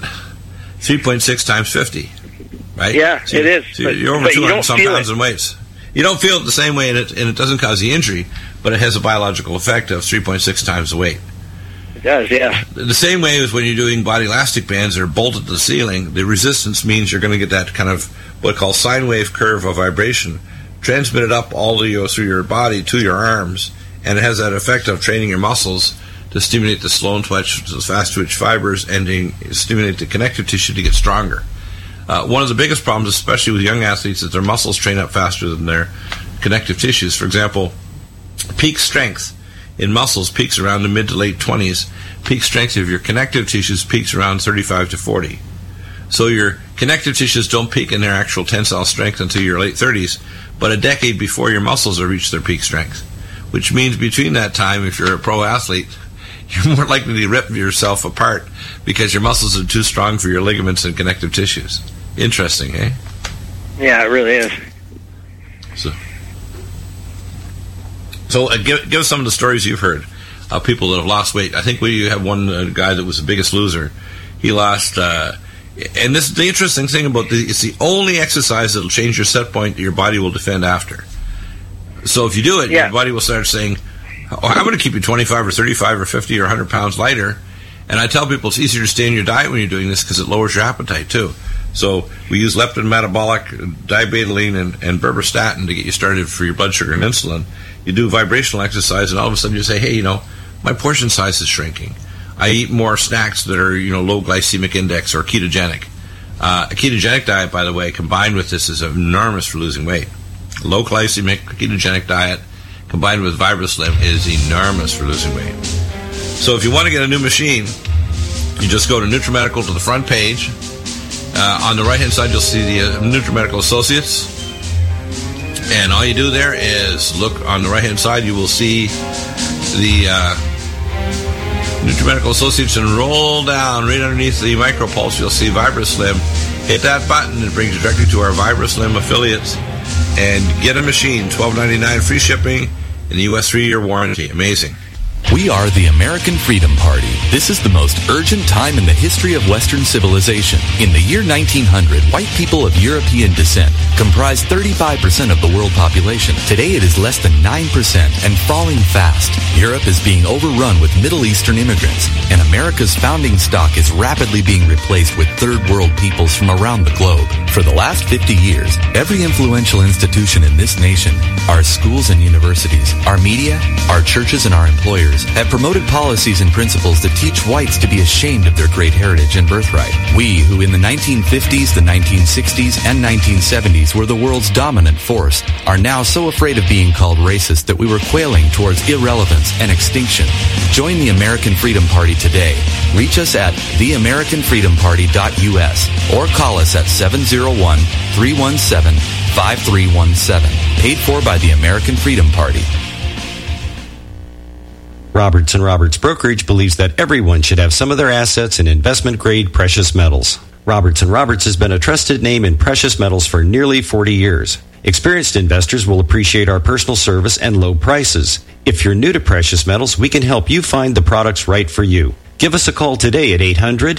3.6 times 50, right? Yeah, so it is. So you're over 200-some pounds in weights. You don't feel it the same way, and it doesn't cause the injury, but it has a biological effect of 3.6 times the weight. It does, yeah. The same way as when you're doing body elastic bands that are bolted to the ceiling, the resistance means you're going to get that kind of what I call sine wave curve of vibration transmitted up all through your body to your arms, and it has that effect of training your muscles to stimulate the slow twitch, the fast twitch fibers, and to stimulate the connective tissue to get stronger. One of the biggest problems, especially with young athletes, is their muscles train up faster than their connective tissues. For example, peak strength in muscles peaks around the mid to late 20s. Peak strength of your connective tissues peaks around 35 to 40. So your connective tissues don't peak in their actual tensile strength until your late 30s, but a decade before your muscles have reached their peak strength, which means between that time, if you're a pro athlete, you're more likely to rip yourself apart because your muscles are too strong for your ligaments and connective tissues. Interesting, eh? Yeah, it really is. So give us some of the stories you've heard of people that have lost weight. I think we have one guy that was the biggest loser. He lost, and this is the interesting thing about it's the only exercise that will change your set point that your body will defend after. So if you do it, your body will start saying, I'm going to keep you 25 or 35 or 50 or 100 pounds lighter. And I tell people it's easier to stay in your diet when you're doing this because it lowers your appetite too. So we use leptin metabolic, dibetaline, and berberstatin to get you started for your blood sugar and insulin. You do vibrational exercise, and all of a sudden you say, hey, my portion size is shrinking. I eat more snacks that are, low glycemic index or ketogenic. A ketogenic diet, by the way, combined with this is enormous for losing weight. Low glycemic ketogenic diet combined with VibraSlim is enormous for losing weight. So if you want to get a new machine, you just go to NutriMedical to the front page. On the right-hand side, you'll see the NutriMedical Associates. And all you do there is look on the right-hand side. You will see the NutriMedical Associates, and roll down right underneath the MicroPulse. You'll see VibraSlim. Hit that button. It brings you directly to our VibraSlim affiliates. And get a machine, $12.99 free shipping, and the U.S. 3-year warranty. Amazing. We are the American Freedom Party. This is the most urgent time in the history of Western civilization. In the year 1900, white people of European descent comprised 35% of the world population. Today it is less than 9% and falling fast. Europe is being overrun with Middle Eastern immigrants, and America's founding stock is rapidly being replaced with third world peoples from around the globe. For the last 50 years, every influential institution in this nation, our schools and universities, our media, our churches, and our employers have promoted policies and principles that teach whites to be ashamed of their great heritage and birthright. We, who in the 1950s, the 1960s, and 1970s were the world's dominant force, are now so afraid of being called racist that we were quailing towards irrelevance and extinction. Join the American Freedom Party today. Reach us at theamericanfreedomparty.us or call us at 701-317-5317. Paid for by the American Freedom Party. Roberts & Roberts Brokerage believes that everyone should have some of their assets in investment-grade precious metals. Roberts & Roberts has been a trusted name in precious metals for nearly 40 years. Experienced investors will appreciate our personal service and low prices. If you're new to precious metals, we can help you find the products right for you. Give us a call today at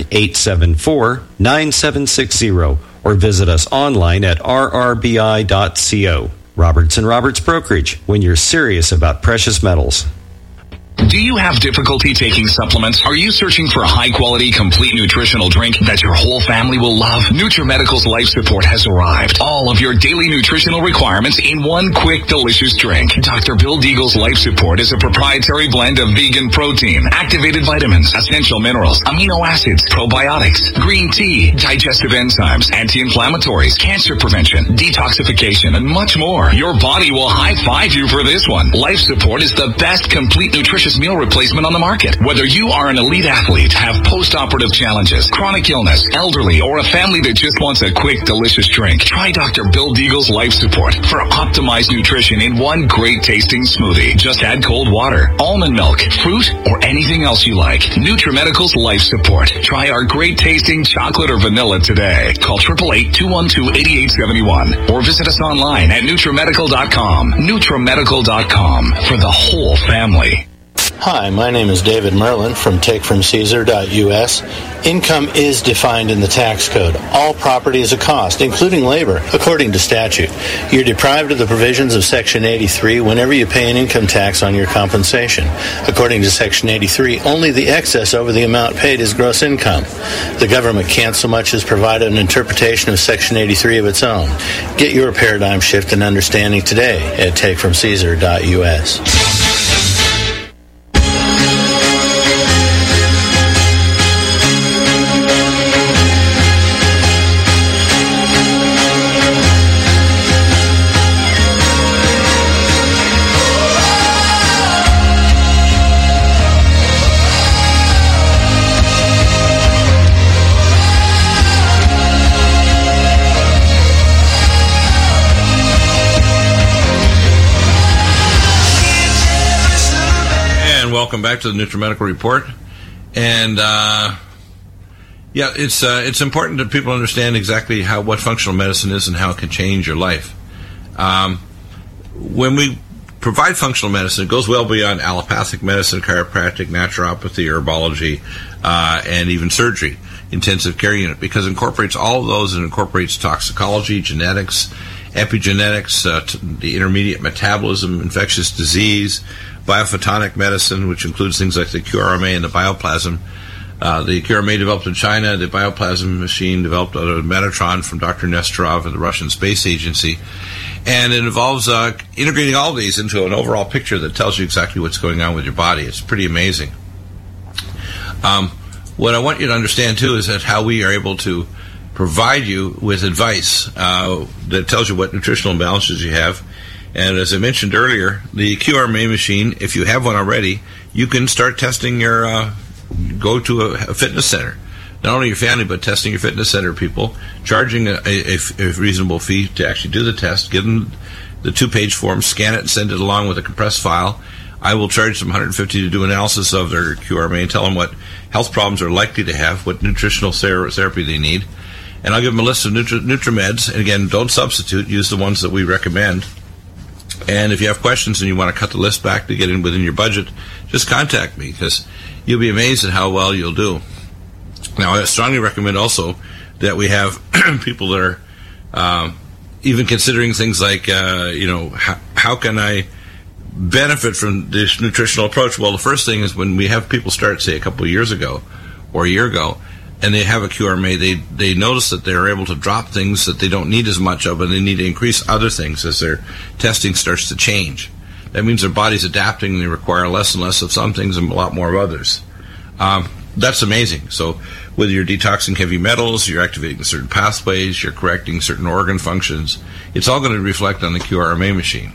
800-874-9760 or visit us online at rrbi.co. Roberts & Roberts Brokerage, when you're serious about precious metals. Do you have difficulty taking supplements? Are you searching for a high-quality, complete nutritional drink that your whole family will love? NutriMedical's Life Support has arrived. All of your daily nutritional requirements in one quick, delicious drink. Dr. Bill Deagle's Life Support is a proprietary blend of vegan protein, activated vitamins, essential minerals, amino acids, probiotics, green tea, digestive enzymes, anti-inflammatories, cancer prevention, detoxification, and much more. Your body will high-five you for this one. Life Support is the best complete nutritious meal replacement on the market. Whether you are an elite athlete, have post-operative challenges, chronic illness, elderly, or a family that just wants a quick, delicious drink, try Dr. Bill Deagle's Life Support for optimized nutrition in one great tasting smoothie. Just add cold water, almond milk, fruit, or anything else you like. NutriMedical's Life Support. Try our great tasting chocolate or vanilla today. Call 888-212-8871 or visit us online at NutriMedical.com. NutriMedical.com for the whole family. Hi, my name is David Merlin from TakeFromCaesar.us. Income is defined in the tax code. All property is a cost, including labor, according to statute. You're deprived of the provisions of Section 83 whenever you pay an income tax on your compensation. According to Section 83, only the excess over the amount paid is gross income. The government can't so much as provide an interpretation of Section 83 of its own. Get your paradigm shift and understanding today at TakeFromCaesar.us. Welcome back to the NutriMedical Report. And it's important that people understand exactly what functional medicine is and how it can change your life. When we provide functional medicine, it goes well beyond allopathic medicine, chiropractic, naturopathy, herbology, and even surgery, intensive care unit, because it incorporates all of those. It incorporates toxicology, genetics, epigenetics, the intermediate metabolism, infectious disease, biophotonic medicine, which includes things like the QRMA and the bioplasm, The QRMA developed in China, the bioplasma machine developed out of Metatron from Dr. Nesterov at the Russian Space Agency. And it involves integrating all these into an overall picture that tells you exactly what's going on with your body. It's pretty amazing. What I want you to understand, too, is that how we are able to provide you with advice that tells you what nutritional imbalances you have. And as I mentioned earlier, the QRMA machine, if you have one already, you can start testing your, go to a fitness center. Not only your family, but testing your fitness center people, charging a reasonable fee to actually do the test, give them the 2-page form, scan it, and send it along with a compressed file. I will charge them $150 to do analysis of their QRMA and tell them what health problems they're likely to have, what nutritional therapy they need. And I'll give them a list of NutriMeds. And again, don't substitute. Use the ones that we recommend. And if you have questions and you want to cut the list back to get in within your budget, just contact me, because you'll be amazed at how well you'll do. Now, I strongly recommend also that we have people that are even considering things like, how can I benefit from this nutritional approach? Well, the first thing is when we have people start, say, a couple of years ago or a year ago, and they have a QRMA, they notice that they're able to drop things that they don't need as much of, and they need to increase other things as their testing starts to change. That means their body's adapting, and they require less and less of some things and a lot more of others. That's amazing. So whether you're detoxing heavy metals, you're activating certain pathways, you're correcting certain organ functions, it's all going to reflect on the QRMA machine.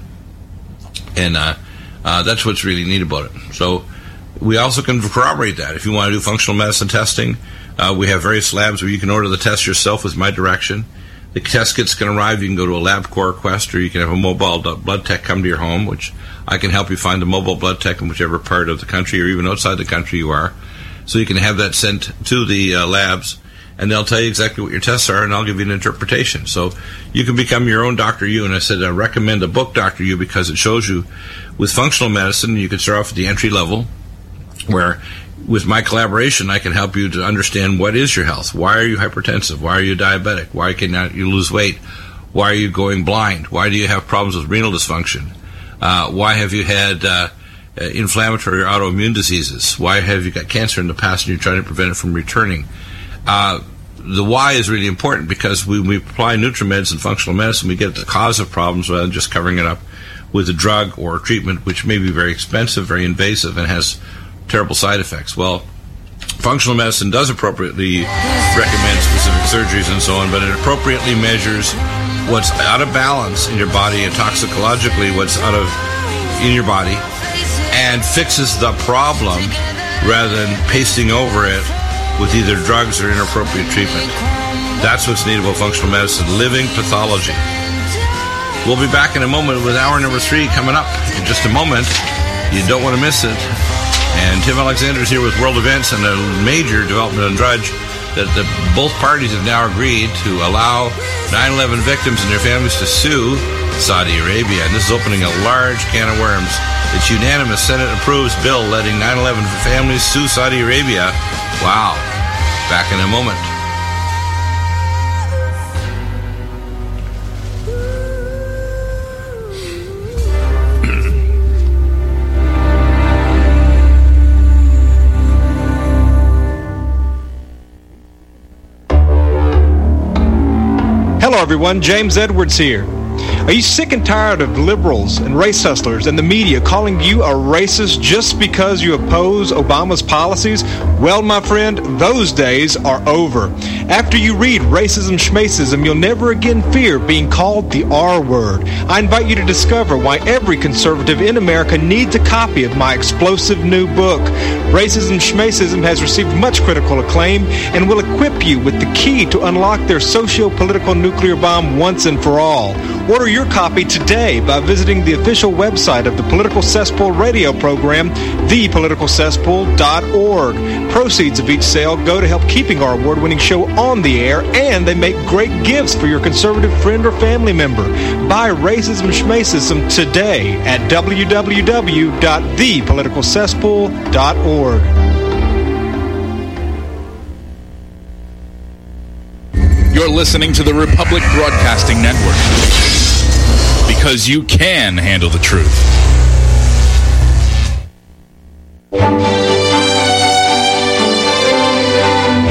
And that's what's really neat about it. So we also can corroborate that. If you want to do functional medicine testing, we have various labs where you can order the test yourself with my direction. The test kits can arrive. You can go to a LabCorp request, or you can have a mobile blood tech come to your home, which I can help you find a mobile blood tech in whichever part of the country or even outside the country you are. So you can have that sent to the labs, and they'll tell you exactly what your tests are, and I'll give you an interpretation. So you can become your own Dr. U, and I said I recommend a book, Dr. U, because it shows you with functional medicine, you can start off at the entry level, where with my collaboration, I can help you to understand what is your health. Why are you hypertensive? Why are you diabetic? Why cannot you lose weight? Why are you going blind? Why do you have problems with renal dysfunction? Why have you had inflammatory or autoimmune diseases? Why have you got cancer in the past and you're trying to prevent it from returning? The why is really important, because when we apply NutriMeds and functional medicine, we get at the cause of problems rather than just covering it up with a drug or a treatment, which may be very expensive, very invasive, and has terrible side effects. Well, functional medicine does appropriately recommend specific surgeries and so on, but it appropriately measures what's out of balance in your body and toxicologically what's out of in your body, and fixes the problem rather than pasting over it with either drugs or inappropriate treatment. That's what's neat about functional medicine, living pathology. We'll be back in a moment with hour number 3 coming up in just a moment. You don't want to miss it. And Tim Alexander is here with World Events and a major development on Drudge that both parties have now agreed to allow 9/11 victims and their families to sue Saudi Arabia. And this is opening a large can of worms. It's unanimous. Senate approves bill letting 9/11 families sue Saudi Arabia. Wow. Back in a moment. Hello everyone, James Edwards here. Are you sick and tired of liberals and race hustlers and the media calling you a racist just because you oppose Obama's policies? Well, my friend, those days are over. After you read Racism Schmacism, you'll never again fear being called the R word. I invite you to discover why every conservative in America needs a copy of my explosive new book. Racism Schmacism has received much critical acclaim and will equip you with the key to unlock their socio-political nuclear bomb once and for all. Order your copy today by visiting the official website of the Political Cesspool radio program, thepoliticalcesspool.org. Proceeds of each sale go to help keeping our award-winning show on the air, and they make great gifts for your conservative friend or family member. Buy Racism Schmacism today at www.thepoliticalcesspool.org. You're listening to the Republic Broadcasting Network, because you can handle the truth.